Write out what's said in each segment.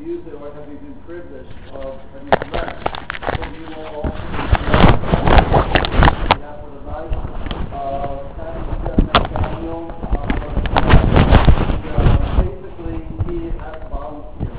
used it, or have we been privileged of having learned? So we will also have for the night, Daniel, basically he has volunteered.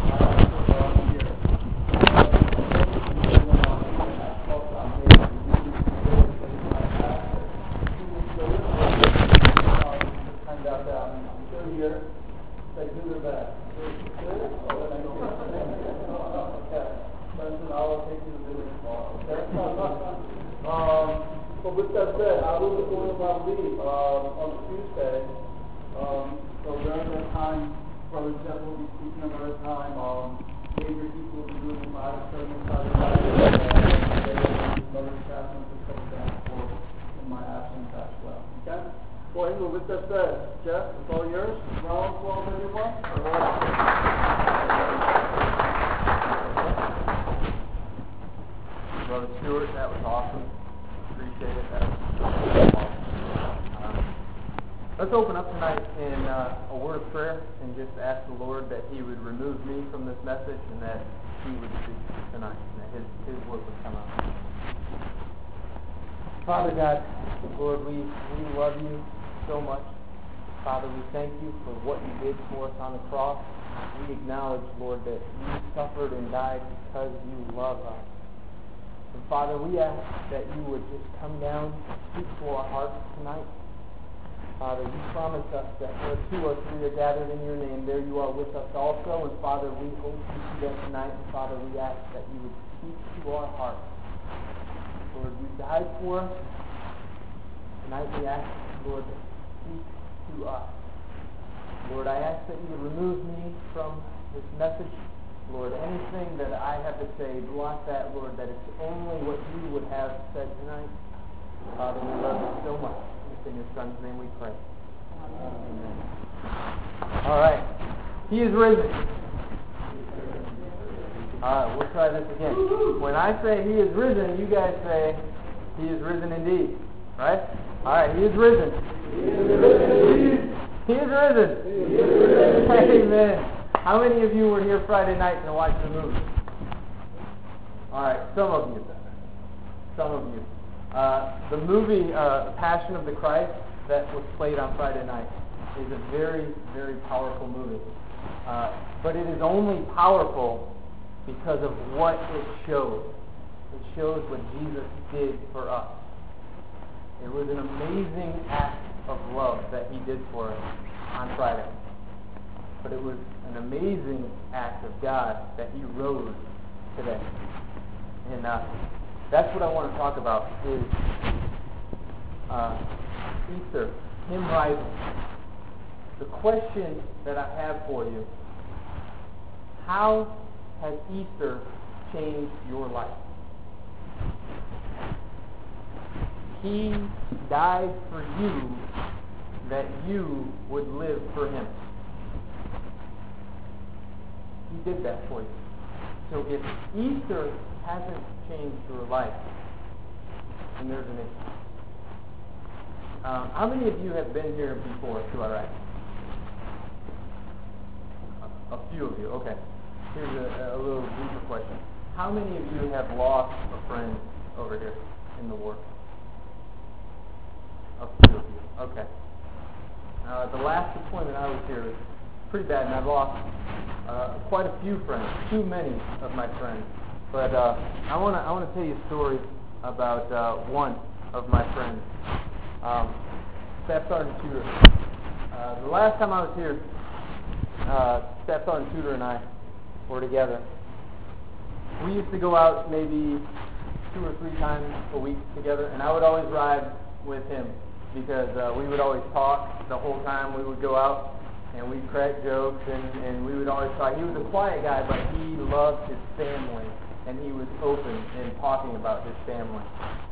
But with that said, I will be going about leave on Tuesday. So during that time, Brother Jeff will be speaking another time. Major people will be doing the Bible study inside the Bible. Brother Chaplain to come down for in my absence as well. Okay? Well, anyway, with that said, Jeff, it's all yours. Round 12, everyone. Brother Stewart, that was awesome. Appreciate it. That was awesome. Let's open up tonight in a word of prayer and just ask the Lord that He would remove me from this message and that He would speak tonight and that His word would come out. Father God, Lord, we love you so much. Father, we thank you for what you did for us on the cross. We acknowledge, Lord, that you suffered and died because you love us. And Father, we ask that you would just come down and speak to our hearts tonight. Father, you promise us that where two or three are gathered in your name, there you are with us also. And Father, we hope to see that tonight. And Father, we ask that you would speak to our hearts. Lord, you died for us. Tonight we ask, Lord, to speak to us. Lord, I ask that you would remove me from this message. Lord, anything that I have to say, block that, Lord, that it's only what you would have said tonight. Father, we love you so much. It's in your Son's name we pray. Amen. All right. He is risen. All right, we'll try this again. When I say he is risen, you guys say he is risen indeed. Right? All right, he is risen. He is risen. He is risen. Amen. How many of you were here Friday night to watch the movie? All right, some of you. Some of you. The movie Passion of the Christ that was played on Friday night is a very, very powerful movie. But it is only powerful because of what it shows. It shows what Jesus did for us. It was an amazing act of love that he did for us on Friday. But it was an amazing act of God that he rose today. And that's what I want to talk about is Easter, him rising. The question that I have for you, how has Easter changed your life? He died for you that you would live for him. He did that for you. So if Easter hasn't changed your life, then there's an issue. How many of you have been here before to Iraq? A few of you, okay. Here's a little deeper question. How many of you have lost a friend over here in the war? A few of you, okay. The last deployment I was here was pretty bad, and I've lost quite a few friends, too many of my friends. But I want to tell you a story about one of my friends, Staff Sergeant Tudor. The last time I was here, Staff Sergeant Tudor and I were together. We used to go out maybe 2 or 3 times a week together, and I would always ride with him because we would always talk the whole time we would go out, and we'd crack jokes, and we would always talk. He was a quiet guy, but he loved his family, and he was open in talking about his family.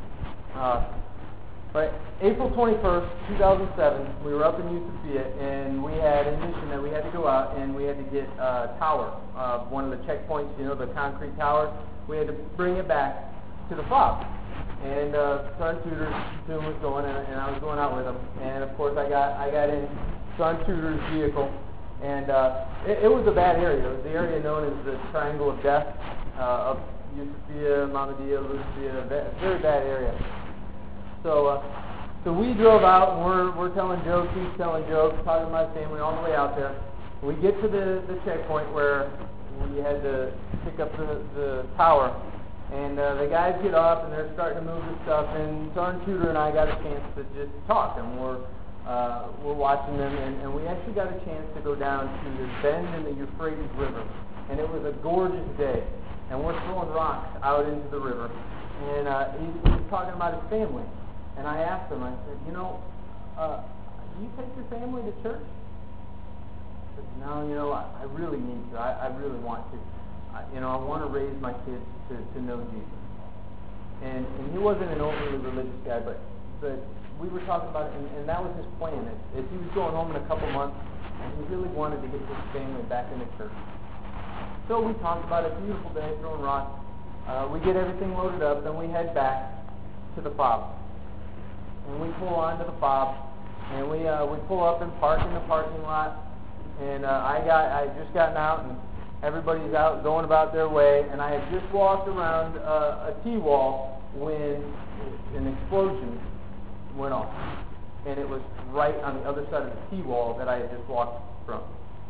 But April 21st, 2007, we were up in Eustis, and we had a mission that we had to go out, and we had to get a tower, one of the checkpoints, the concrete tower. We had to bring it back to the fob. And Sergeant Tudor's platoon was going, and I was going out with him. And of course, I got in Sergeant Tudor's vehicle, And it was a bad area. It was the area known as the Triangle of Death, of Eusapia, Mamadia, Lucia, very bad area. So we drove out, and we're telling jokes, he's telling jokes, talking to my family all the way out there. We get to the checkpoint where we had to pick up the tower, and the guys get up, and they're starting to move the stuff, and Sergeant Tudor and I got a chance to just talk, and we're watching them, and we actually got a chance to go down to this bend in the Euphrates River, and it was a gorgeous day, and we're throwing rocks out into the river, and he's talking about his family, and I asked him, I said, do you take your family to church? He said, no, I really need to, I really want to. I want to raise my kids to know Jesus. And he wasn't an overly religious guy, but we were talking about it, and that was his plan. If he was going home in a couple months, and he really wanted to get his family back into church. So we talked about it, beautiful day, throwing rocks. We get everything loaded up, then we head back to the fob. And we pull onto the fob, and we pull up and park in the parking lot. And I just gotten out, and everybody's out going about their way, and I had just walked around a T-wall when an explosion went off. And it was right on the other side of the T-wall that I had just walked from.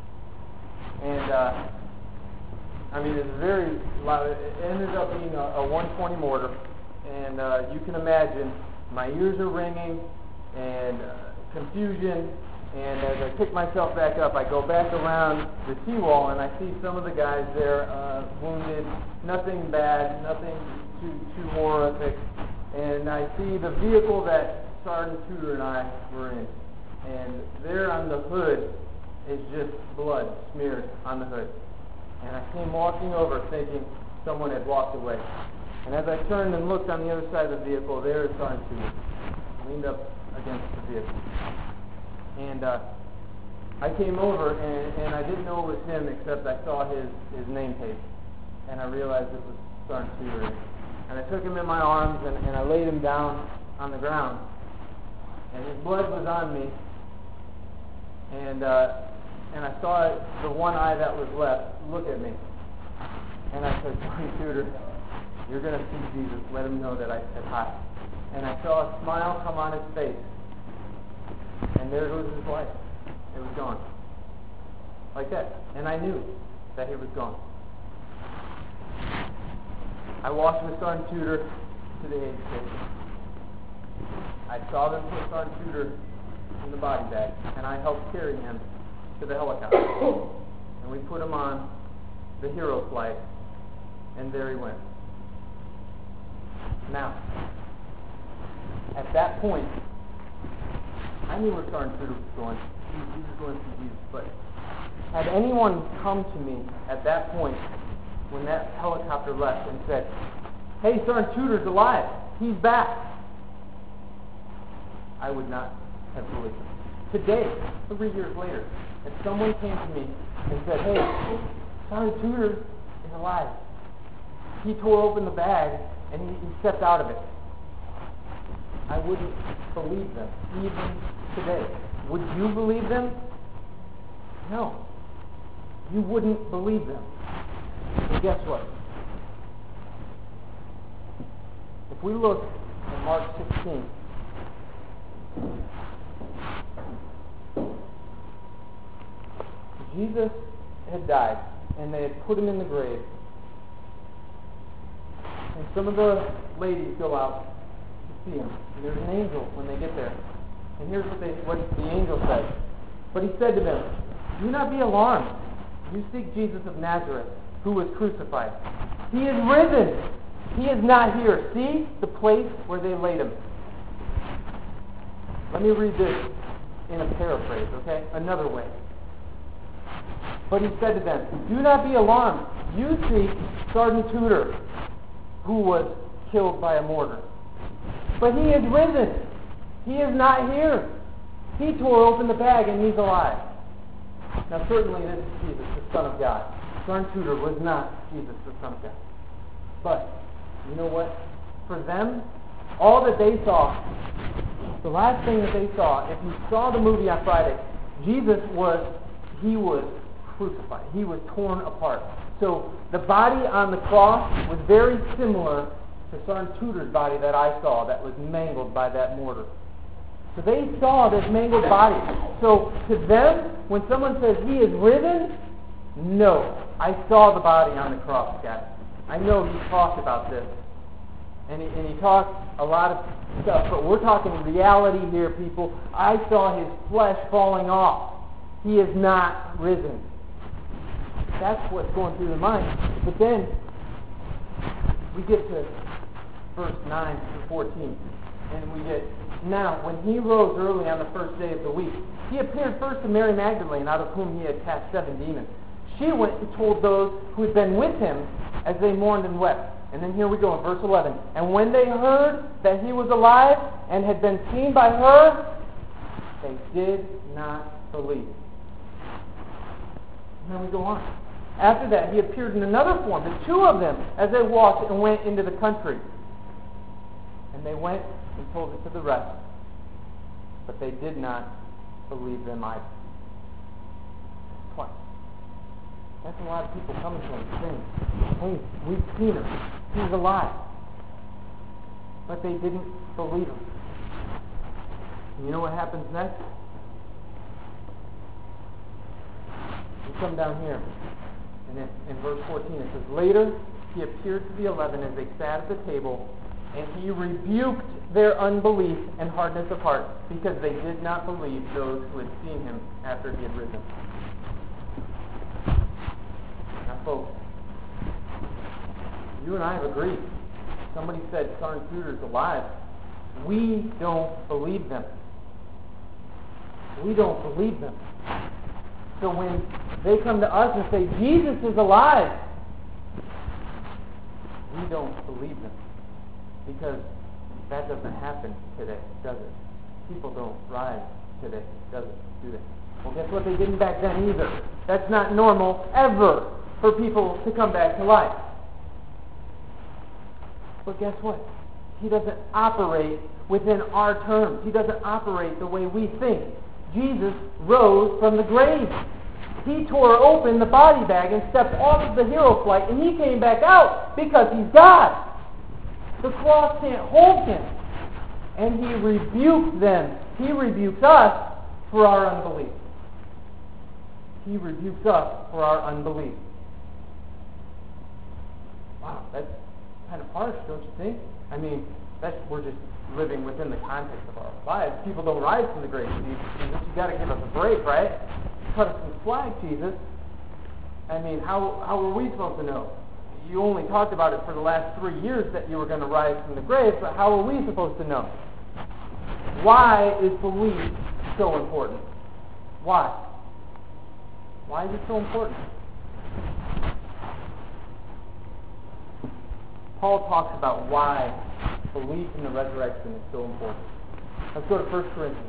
And it was very loud. It ended up being a 120 mortar, and you can imagine my ears are ringing and confusion. And as I pick myself back up, I go back around the T-wall, and I see some of the guys there wounded. Nothing bad, nothing too horrific. And I see the vehicle that Sergeant Tudor and I were in. And there on the hood is just blood smeared on the hood. And I came walking over thinking someone had walked away. And as I turned and looked on the other side of the vehicle, there is Sergeant Tudor, leaned up against the vehicle. And I came over, and I didn't know it was him, except I saw his name tape. And I realized it was Sergeant Tudor. And I took him in my arms, and I laid him down on the ground. And his blood was on me. And I saw the one eye that was left look at me. And I said, Sergeant Tudor, you're going to see Jesus. Let him know that I said hi. And I saw a smile come on his face. And there goes his life. It was gone. Like that. And I knew that he was gone. I walked with Sergeant Tudor to the aid station. I saw them put Sergeant Tudor in the body bag, and I helped carry him to the helicopter. And we put him on the hero flight, and there he went. Now, at that point, I knew where Sergeant Tudor was going. He was going to see Jesus. But had anyone come to me at that point when that helicopter left and said, hey, Sergeant Tudor's alive. He's back. I would not have believed him. Today, 3 years later, if someone came to me and said, hey, Sergeant Tudor is alive. He tore open the bag and he stepped out of it. I wouldn't believe them, even today. Would you believe them? No. You wouldn't believe them. But guess what? If we look at Mark 16, Jesus had died, and they had put him in the grave. And some of the ladies go out to see him. And there's an angel when they get there. And here's what the angel says. But he said to them, do not be alarmed. You seek Jesus of Nazareth, who was crucified. He is risen. He is not here. See the place where they laid him. Let me read this in a paraphrase, okay? Another way. But he said to them, do not be alarmed. You seek Sergeant Tudor, who was killed by a mortar. But he is risen. He is not here. He tore open the bag and he's alive. Now certainly this is Jesus, the Son of God. Sergeant Tudor was not Jesus, the Son of God. But, you know what? For them, all that they saw, the last thing that they saw, if you saw the movie on Friday, Jesus was he was crucified. He was torn apart. So the body on the cross was very similar to Sergeant Tudor's body that I saw that was mangled by that mortar. So they saw this mangled body. So to them, when someone says he is risen, no. I saw the body on the cross, guys. I know he talked about this. And he talked a lot of stuff, but we're talking reality here, people. I saw his flesh falling off. He is not risen. That's what's going through the mind. But then we get to verse 9 through 14. And we get, now, when he rose early on the first day of the week, he appeared first to Mary Magdalene, out of whom he had cast 7 demons. She went and told those who had been with him as they mourned and wept. And then here we go in verse 11. And when they heard that he was alive and had been seen by her, they did not believe. And then we go on. After that, he appeared in another form to 2 of them as they walked and went into the country. And they went and told it to the rest, but they did not believe them either. Twice. That's a lot of people coming to him saying, hey, we've seen him. He's alive. But they didn't believe him. And you know what happens next? We come down here. And in verse 14 it says, later he appeared to the 11 as they sat at the table, and he rebuked their unbelief and hardness of heart, because they did not believe those who had seen him after he had risen. Now, folks, you and I have agreed. Somebody said Sergeant Tudor's alive. We don't believe them. We don't believe them. So when they come to us and say, Jesus is alive, we don't believe them. Because that doesn't happen today, does it? People don't rise today, does it? Do they? Well, guess what? They didn't back then either. That's not normal ever for people to come back to life. But guess what? He doesn't operate within our terms. He doesn't operate the way we think. Jesus rose from the grave. He tore open the body bag and stepped off of the hero flight, and he came back out because he's God. The cross can't hold him. And he rebuked them. He rebukes us for our unbelief. He rebukes us for our unbelief. Wow, that's kind of harsh, don't you think? I mean, we're just living within the context of our lives. People don't rise from the grave. Jesus, you got to give us a break, right? Cut us some slack, Jesus. I mean, how are we supposed to know? You only talked about it for the last 3 years that you were going to rise from the grave, but how are we supposed to know? Why is belief so important? Why? Why is it so important? Paul talks about why belief in the resurrection is so important. Let's go to 1 Corinthians.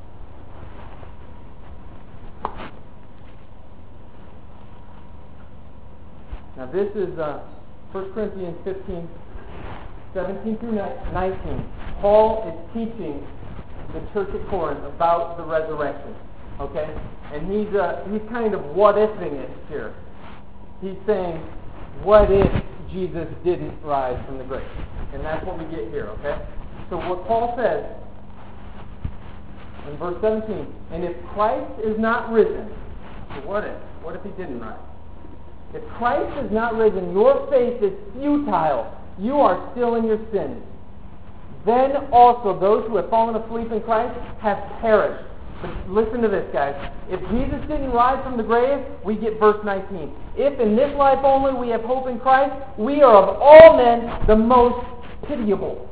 Now this is 1 Corinthians 15, 17 through 19. Paul is teaching the church at Corinth about the resurrection. Okay? And he's kind of what-ifing it here. He's saying, what if Jesus didn't rise from the grave? And that's what we get here, okay? So what Paul says in verse 17, and if Christ is not risen, so what if? What if he didn't rise? If Christ is not risen, your faith is futile. You are still in your sins. Then also those who have fallen asleep in Christ have perished. But listen to this, guys. If Jesus didn't rise from the grave, we get verse 19. If in this life only we have hope in Christ, we are of all men the most pitiable.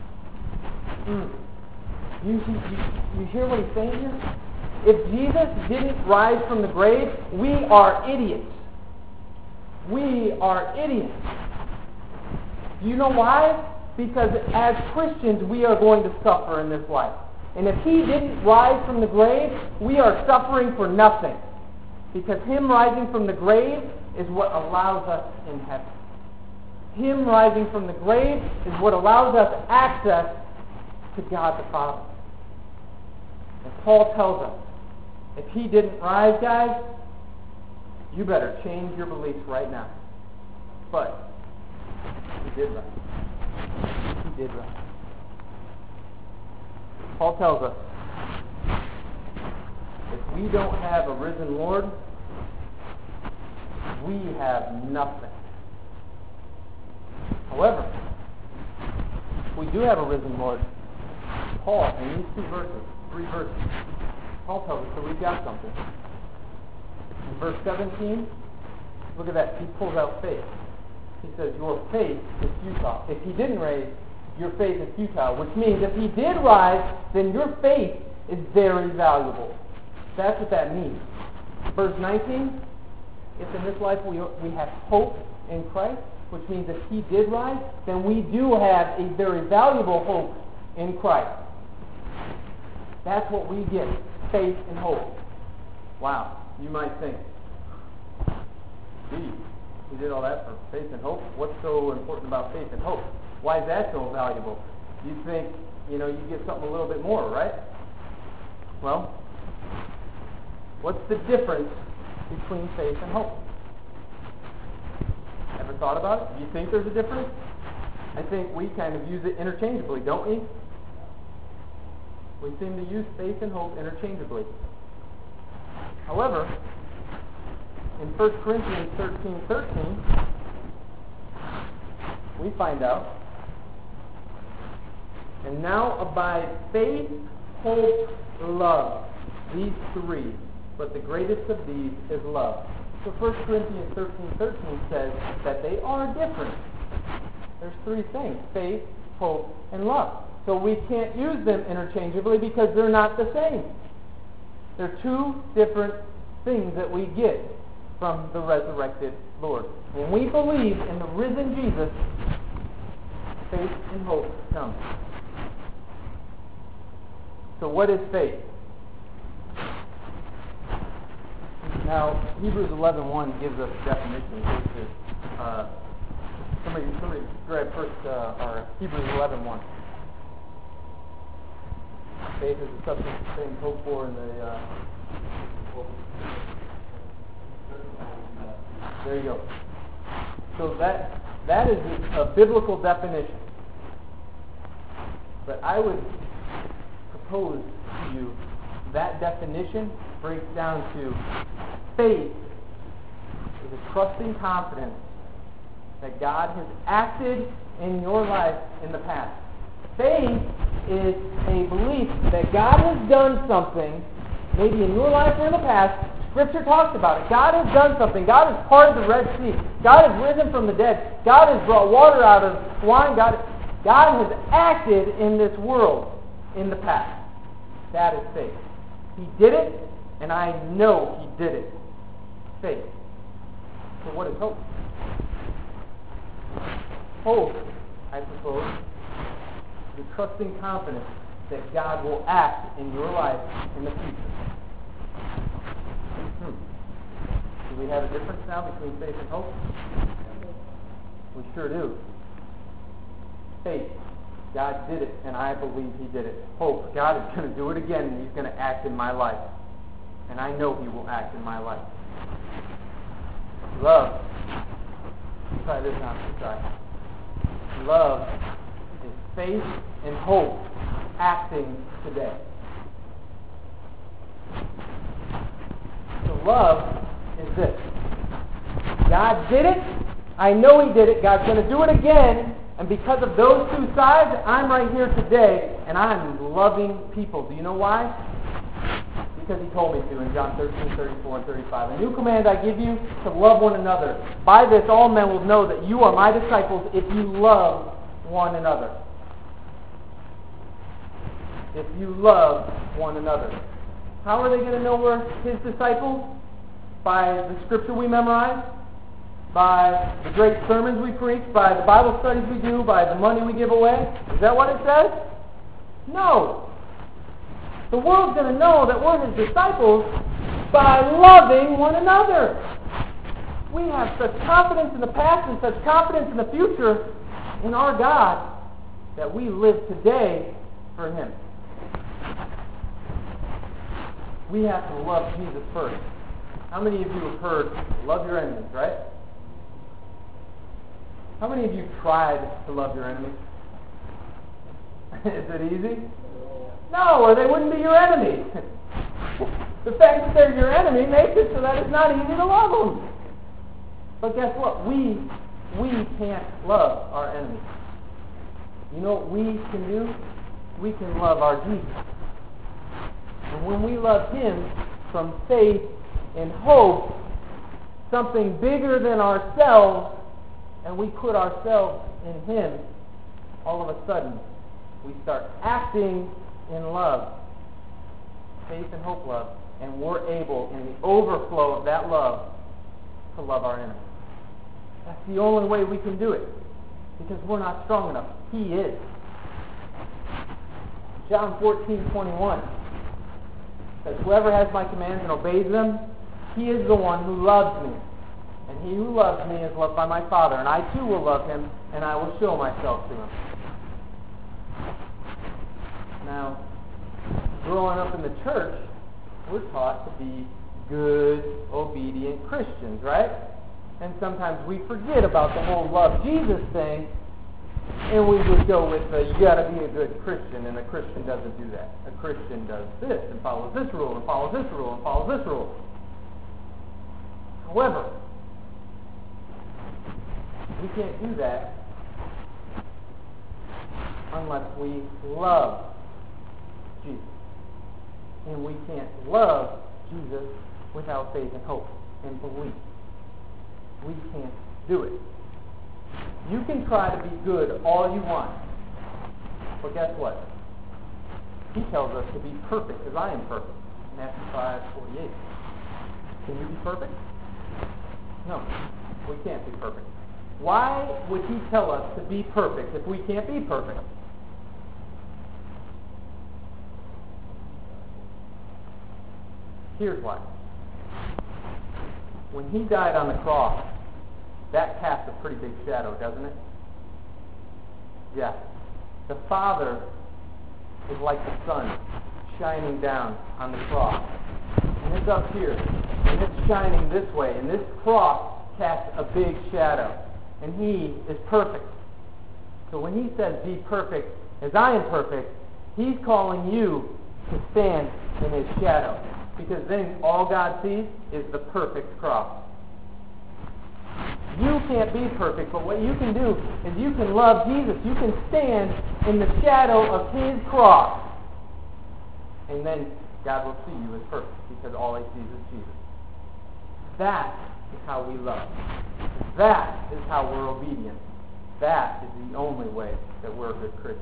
You hear what he's saying here? If Jesus didn't rise from the grave, we are idiots. We are idiots. Do you know why? Because as Christians, we are going to suffer in this life. And if he didn't rise from the grave, we are suffering for nothing. Because him rising from the grave is what allows us in heaven. Him rising from the grave is what allows us access to God the Father. And Paul tells us, if he didn't rise, guys, you better change your beliefs right now. But he did right. He did right. Paul tells us, if we don't have a risen Lord, we have nothing. However, if we do have a risen Lord, Paul, in these 3 verses, Paul tells us that we've got something. In verse 17, look at that. He pulls out faith. He says, your faith is futile. If he didn't raise, your faith is futile, which means if he did rise, then your faith is very valuable. That's what that means. Verse 19, if in this life we have hope in Christ, which means if he did rise, then we do have a very valuable hope in Christ. That's what we get, faith and hope. Wow, you might think, gee, he did all that for faith and hope? What's so important about faith and hope? Why is that so valuable? You think, you get something a little bit more, right? Well, what's the difference between faith and hope? Ever thought about it? Do you think there's a difference? I think we kind of use it interchangeably, don't we? We seem to use faith and hope interchangeably. However, in 1 Corinthians 13:13, we find out, and now abide faith, hope, love, these 3, but the greatest of these is love. So 1 Corinthians 13:13 says that they are different. There's 3 things, faith, hope, and love. So we can't use them interchangeably because they're not the same. They're 2 different things that we get from the resurrected Lord. When we believe in the risen Jesus, faith and hope come. So what is faith? Now, Hebrews 11:1 gives us a definition. Somebody grab first our Hebrews 11:1. Faith is the substance of things hoped for and the... there you go. So that is a biblical definition. But I would propose to you that definition breaks down to faith is a trusting confidence that God has acted in your life in the past. Faith is a belief that God has done something, maybe in your life or in the past. Scripture talks about it. God has done something. God has parted the Red Sea. God has risen from the dead. God has brought water out of wine. God has acted in this world in the past. That is faith. He did it, and I know He did it. Faith. So what is hope? Hope, I suppose, is the trusting confidence that God will act in your life in the future. Do we have a difference now between faith and hope? We sure do. Faith, God did it, and I believe He did it. Hope, God is going to do it again, and He's going to act in my life. And I know He will act in my life. Love. Try this on. Try. Love is faith and hope acting today. So love is this. God did it. I know He did it. God's going to do it again. And because of those 2 sides, I'm right here today, and I'm loving people. Do you know why? Because He told me to in John 13:34 and 35. A new command I give you, to love one another. By this all men will know that you are my disciples if you love one another. If you love one another. How are they going to know we're His disciples? By the scripture we memorize, by the great sermons we preach, by the Bible studies we do, by the money we give away. Is that what it says? No. The world's going to know that we're His disciples by loving one another. We have such confidence in the past and such confidence in the future in our God that we live today for Him. We have to love Jesus first. How many of you have heard, love your enemies, right? How many of you tried to love your enemies? Is it easy? No, or they wouldn't be your enemy. The fact that they're your enemy makes it so that it's not easy to love them. But guess what? We can't love our enemies. You know what we can do? We can love our Jesus. And when we love Him from faith and hope, something bigger than ourselves, and we put ourselves in Him, all of a sudden, we start acting in love. Faith and hope love. And we're able, in the overflow of that love, to love our enemies. That's the only way we can do it. Because we're not strong enough. He is. John 14:21 says, whoever has my commands and obeys them, he is the one who loves me. And he who loves me is loved by my Father. And I too will love him, and I will show myself to him. Now, growing up in the church, we're taught to be good, obedient Christians, right? And sometimes we forget about the whole love Jesus thing, and we just go with you got to be a good Christian, and a Christian doesn't do that. A Christian does this, and follows this rule, and follows this rule, and follows this rule. However, we can't do that unless we love Jesus. And we can't love Jesus without faith and hope and belief. We can't do it. You can try to be good all you want. But guess what? He tells us to be perfect as I am perfect. Matthew 5:48. Can you be perfect? No. We can't be perfect. Why would he tell us to be perfect if we can't be perfect? Here's why. When he died on the cross, that casts a pretty big shadow, doesn't it? Yeah. The Father is like the sun shining down on the cross. And it's up here. And it's shining this way. And this cross casts a big shadow. And he is perfect. So when he says, be perfect as I am perfect, he's calling you to stand in his shadow. Because then all God sees is the perfect cross. You can't be perfect, but what you can do is you can love Jesus. You can stand in the shadow of his cross. And then God will see you as perfect because all he sees is Jesus. That is how we love. That is how we're obedient. That is the only way that we're a good Christian.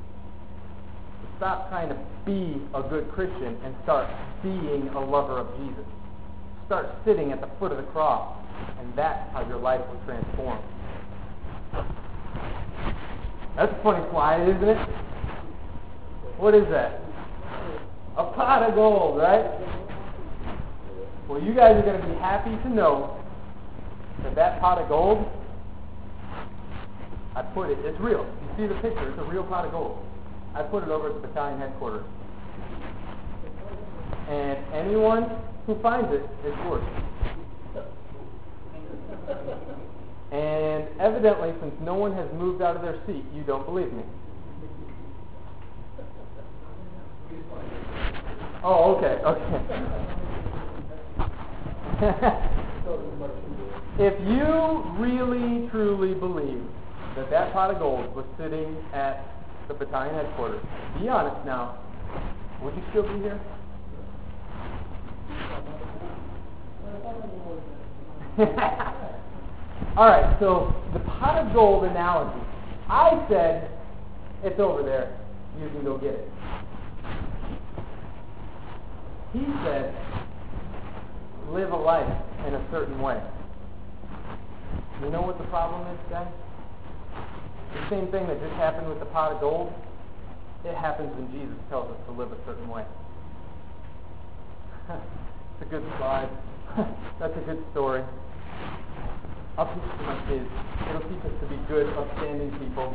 Stop trying to be a good Christian and start being a lover of Jesus. Start sitting at the foot of the cross, and that's how your life will transform. That's a funny slide, isn't it? What is that? A pot of gold, right? Well, you guys are going to be happy to know that that pot of gold, I put it, it's real. You see the picture, it's a real pot of gold. I put it over at the battalion headquarters. And anyone who finds it is yours. And evidently, since no one has moved out of their seat, you don't believe me. Oh, okay. If you really, truly believe that that pot of gold was sitting at the battalion headquarters, be honest now, would you still be here? Alright, so the pot of gold analogy. I said, it's over there. You can go get it. He said, live a life in a certain way. You know what the problem is, guys? The same thing that just happened with the pot of gold, it happens when Jesus tells us to live a certain way. It's a good slide. That's a good story. I'll teach it to my kids. It'll teach us to be good, upstanding people.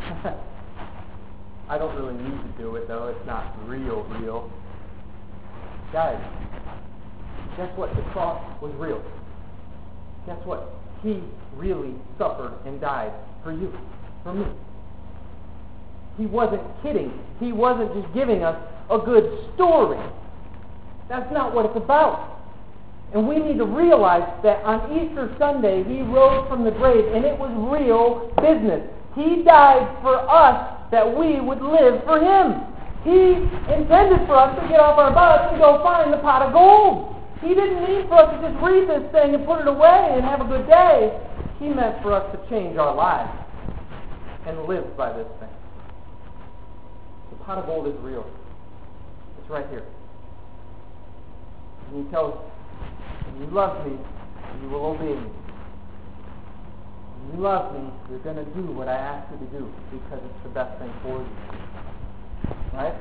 I don't really need to do it, though. It's not real. Guys, guess what? The cross was real. Guess what? He really suffered and died for you, for me. He wasn't kidding. He wasn't just giving us a good story. That's not what it's about. And we need to realize that on Easter Sunday, He rose from the grave, and it was real business. He died for us that we would live for Him. He intended for us to get off our butts and go find the pot of gold. He didn't mean for us to just read this thing and put it away and have a good day. He meant for us to change our lives and live by this thing. The pot of gold is real. It's right here. And He tells us, when you love me, you will obey me. When you love me, you're going to do what I ask you to do because it's the best thing for you. Right?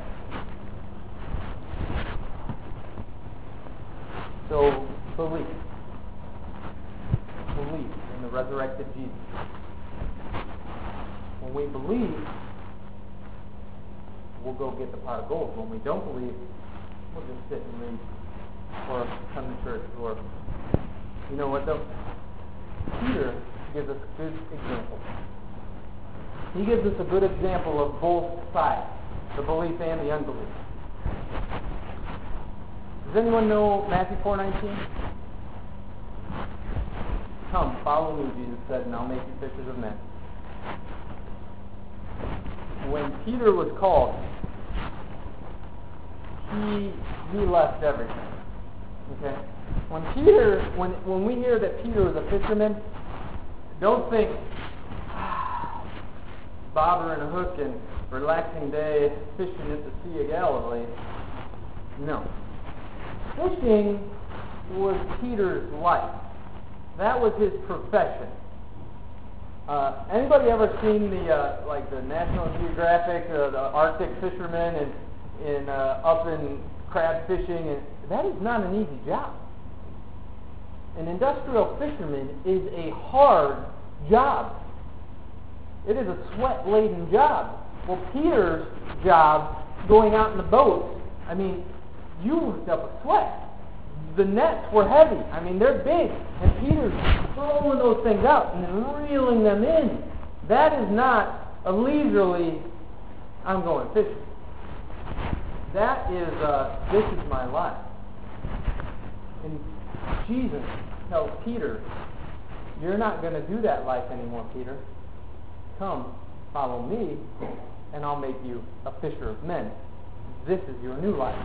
So, believe. Believe in the resurrected Jesus. When we believe, we'll go get the pot of gold. When we don't believe, we'll just sit and read or come to church. Or, you know what though? Peter gives us a good example. He gives us a good example of both sides, the belief and the unbelief. Does anyone know Matthew 4:19? Come, follow me, Jesus said, and I'll make you fishers of men. When Peter was called, he left everything. Okay? When we hear that Peter was a fisherman, don't think bothering a hook and relaxing day fishing at the Sea of Galilee. No. Fishing was Peter's life. That was his profession. Anybody ever seen the National Geographic, the Arctic fishermen and up in crab fishing? And that is not an easy job. An industrial fisherman is a hard job. It is a sweat-laden job. Well, Peter's job, going out in the boats, I mean, you worked up a sweat. The nets were heavy. I mean, they're big. And Peter's throwing those things out and then reeling them in. That is not a leisurely, I'm going fishing. That is, this is my life. And Jesus tells Peter, you're not going to do that life anymore, Peter. Come, follow me, and I'll make you a fisher of men. This is your new life.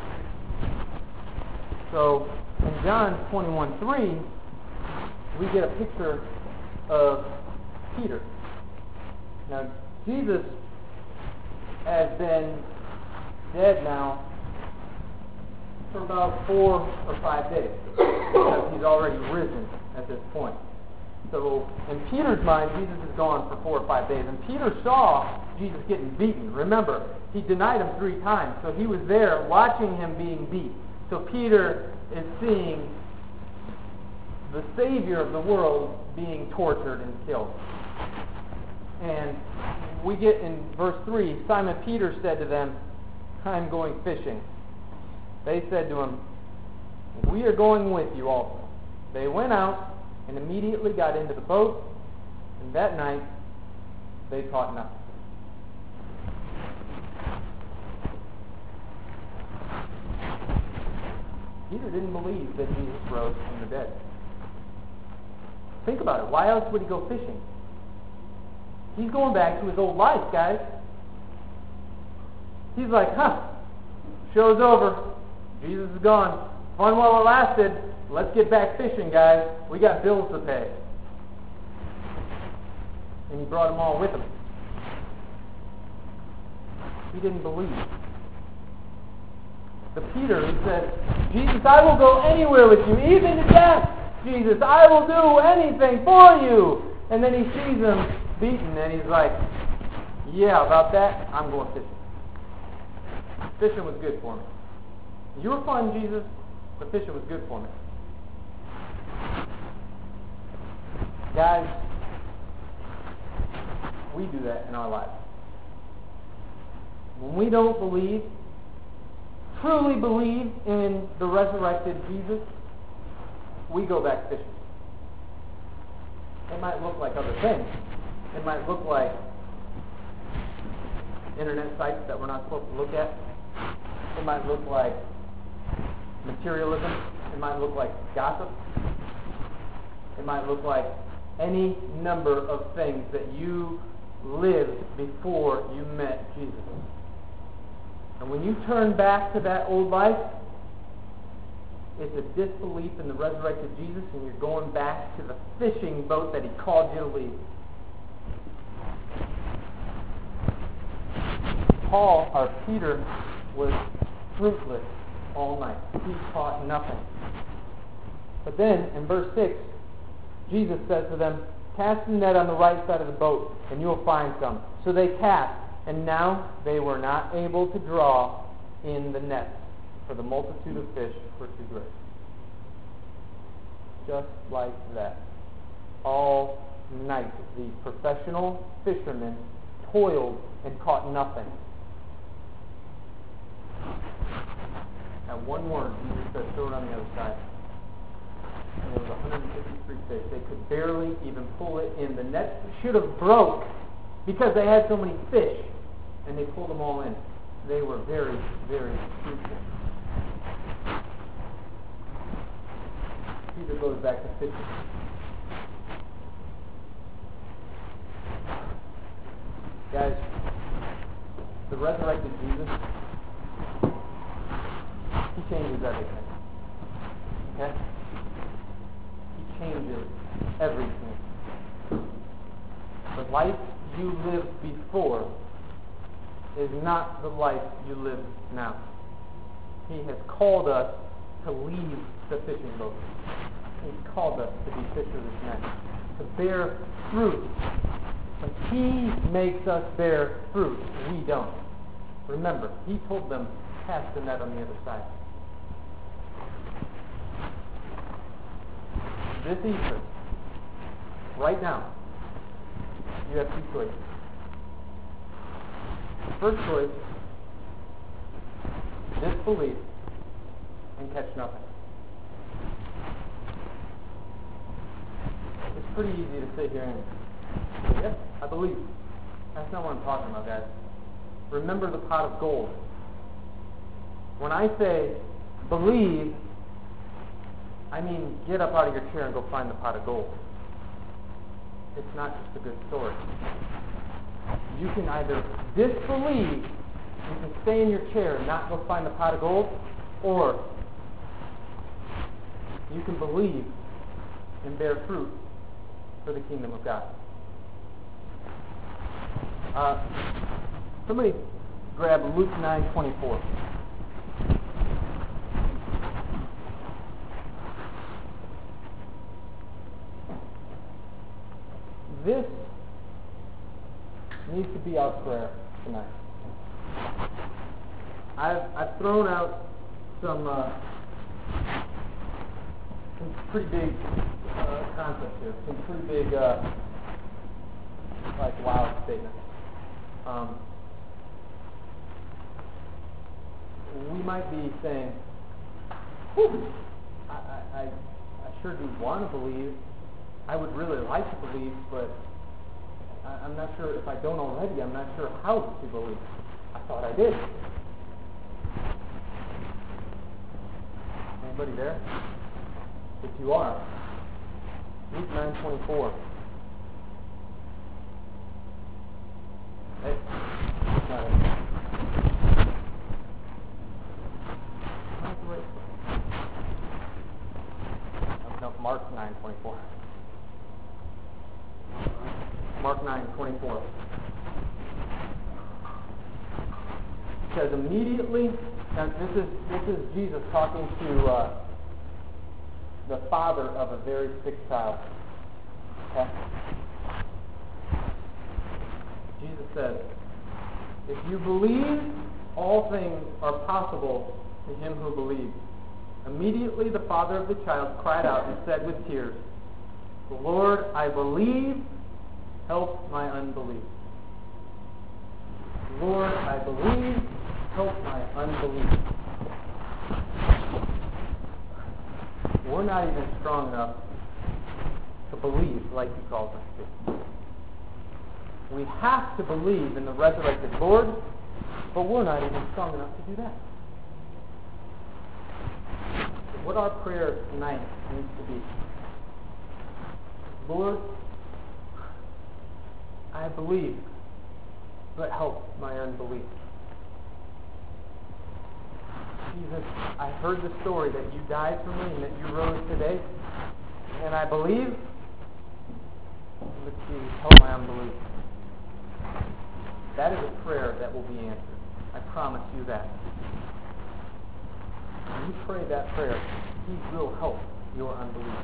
So, in John 21:3, we get a picture of Peter. Now, Jesus has been dead now for about 4 or 5 days, because he's already risen at this point. So, in Peter's mind, Jesus is gone for 4 or 5 days, and Peter saw Jesus getting beaten. Remember, he denied him 3 times, so he was there watching him being beat. So Peter is seeing the Savior of the world being tortured and killed. And we get in verse 3, Simon Peter said to them, I'm going fishing. They said to him, we are going with you also. They went out and immediately got into the boat, and that night they caught nothing. Peter didn't believe that Jesus rose from the dead. Think about it. Why else would he go fishing? He's going back to his old life, guys. He's like, show's over. Jesus is gone. Fun while it lasted. Let's get back fishing, guys. We got bills to pay. And he brought them all with him. He didn't believe. The Peter who said, Jesus, I will go anywhere with you, even to death. Jesus, I will do anything for you. And then he sees him beaten, and he's like, yeah, about that, I'm going fishing. Fishing was good for me. You were fun, Jesus, but fishing was good for me. Guys, we do that in our lives. When we don't believe, truly believe in the resurrected Jesus, we go back fishing. It might look like other things. It might look like internet sites that we're not supposed to look at. It might look like materialism. It might look like gossip. It might look like any number of things that you lived before you met Jesus. And when you turn back to that old life, it's a disbelief in the resurrected Jesus, and you're going back to the fishing boat that he called you to leave. Peter was fruitless all night. He caught nothing. But then, in verse 6, Jesus says to them, "Cast the net on the right side of the boat, and you will find some." So they cast, and now they were not able to draw in the net, for the multitude of fish were too great. Just like that. All night, the professional fishermen toiled and caught nothing. At one word, Jesus said, "Throw it on the other side." And there was 153 fish. They could barely even pull it in. The net should have broke because they had so many fish, and they pulled them all in. They were very, very fruitful. Peter goes back to fishing. Guys, the resurrected Jesus, he changes everything. Okay? He changes everything. The life you lived before is not the life you live now. He has called us to leave the fishing boat. He's called us to be fishers of men, to bear fruit. But he makes us bear fruit. We don't. Remember, he told them, cast the net on the other side. This Easter, right now, you have two choices. First choice, disbelief and catch nothing. It's pretty easy to sit here and say, yes, I believe. That's not what I'm talking about, guys. Remember the pot of gold. When I say believe, I mean get up out of your chair and go find the pot of gold. It's not just a good story. You can either disbelieve, you can stay in your chair and not go find the pot of gold, or you can believe and bear fruit for the kingdom of God. Somebody grab Luke 9:24. This needs to be our prayer tonight. I've thrown out some pretty big concepts here, some pretty big wow statements. We might be saying, I sure do want to believe. I would really like to believe, but I'm not sure if I don't already. I'm not sure how to believe. I thought I did. Anybody there? If you are, Luke 9:24. Hey, that's not it. No, Mark 9:24. Mark 9:24 says immediately. Now this is Jesus talking to the father of a very sick child. Okay? Jesus says, "If you believe, all things are possible to him who believes." Immediately the father of the child cried out and said with tears, "Lord, I believe, help my unbelief." Lord, I believe, help my unbelief. we're not even strong enough to believe like He calls us to. We have to believe in the resurrected Lord, but we're not even strong enough to do that. So what our prayer tonight needs to be, Lord, I believe, but help my unbelief. Jesus, I heard the story that you died for me and that you rose today, and I believe, but please help my unbelief. That is a prayer that will be answered. I promise you that. When you pray that prayer, He will help your unbelief.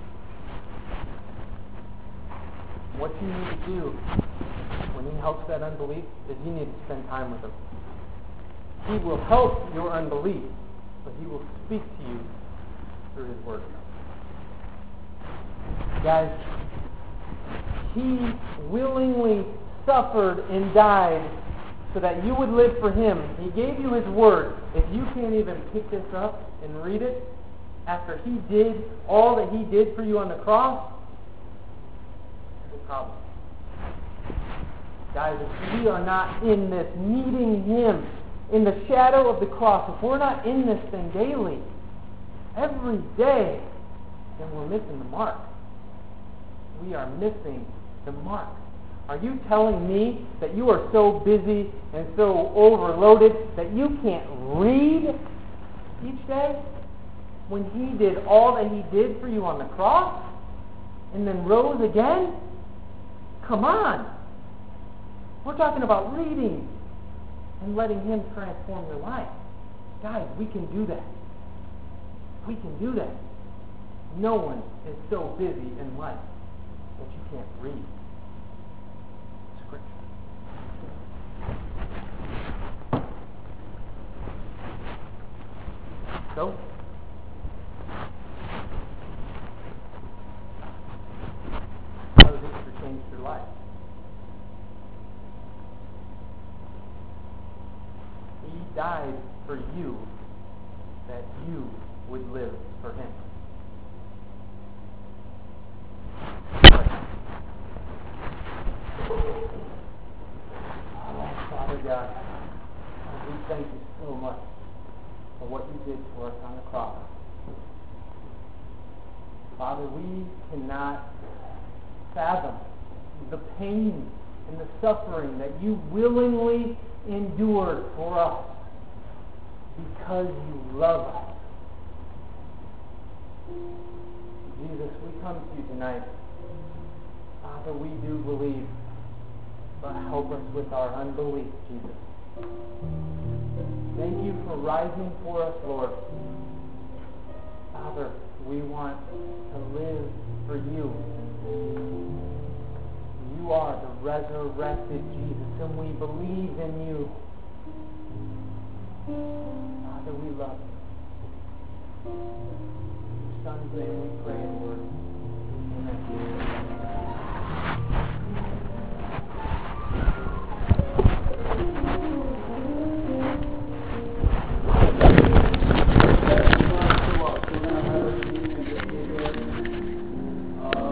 What you need to do when He helps that unbelief is you need to spend time with Him. He will help your unbelief, but He will speak to you through His Word. Guys, He willingly suffered and died so that you would live for Him. He gave you His Word. If you can't even pick this up and read it after He did all that He did for you on the cross, there's a problem. Guys, if we are not in this, meeting Him in the shadow of the cross, if we're not in this thing daily, every day, then we're missing the mark. We are missing the mark. Are you telling me that you are so busy and so overloaded that you can't read each day when He did all that He did for you on the cross and then rose again? Come on. We're talking about reading and letting Him transform your life. Guys, we can do that. We can do that. No one is so busy in life that you can't read Scripture. So, how has Easter changed your life? He died for you that you would live for Him. Father God, we thank you so much for what you did for us on the cross. Father, we cannot fathom the pain and the suffering that you willingly endured for us because you love us. Jesus, we come to you tonight. Father, we do believe, but help us with our unbelief, Jesus. Thank you for rising for us, Lord. Father, we want to live for you. You are the resurrected Jesus, and we believe in you. Father, we love you. In your Son's name we pray.